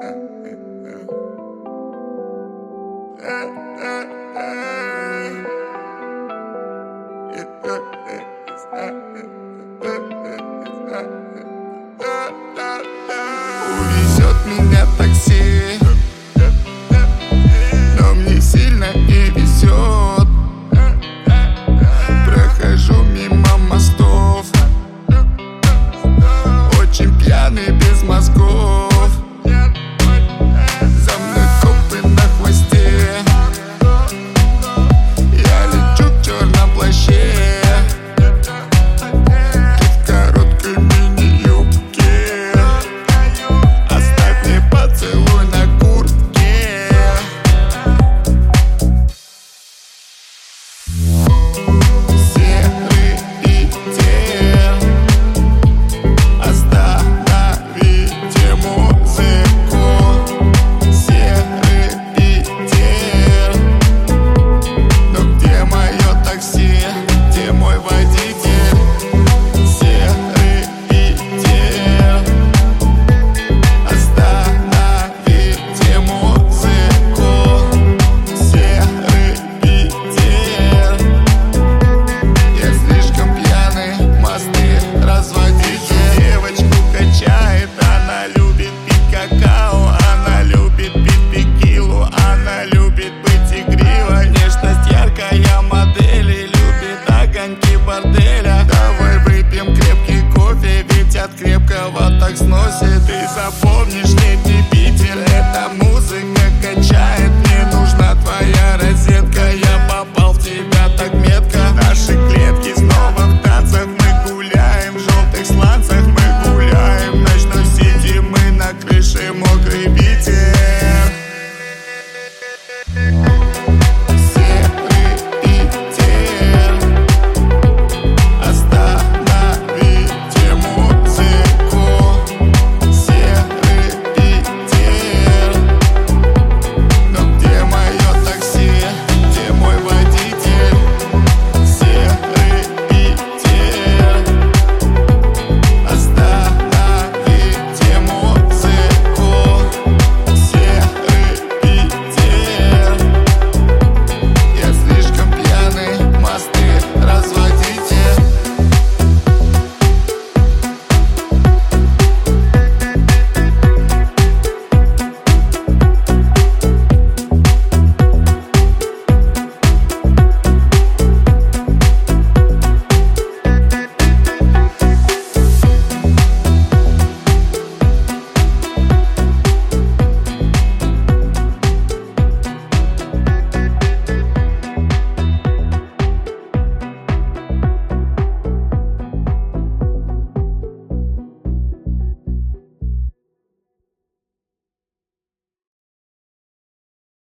Увезет меня такси, но мне сильно не везет. Прохожу мимо мостов, очень пьяный, без мозгов. За мной копы на хвосте, я лечу в черном плаще. Ты в короткой мини-юбке, оставь мне поцелуй на куртке. Серый Питер, остановите музыку. Серый Питер, но где мое такси? Где мой водитель? Серый Питер, остановите музыку. Серый Питер, я слишком пьяный, мосты разводить. Девочку качает, она любит пить какао, она любит пить текилу, она любит быть игривой. Внешность яркая модели, любит огоньки борделя. Давай выпьем крепкий кофе, ведь от крепкого так сносит. Ты запомнишь летний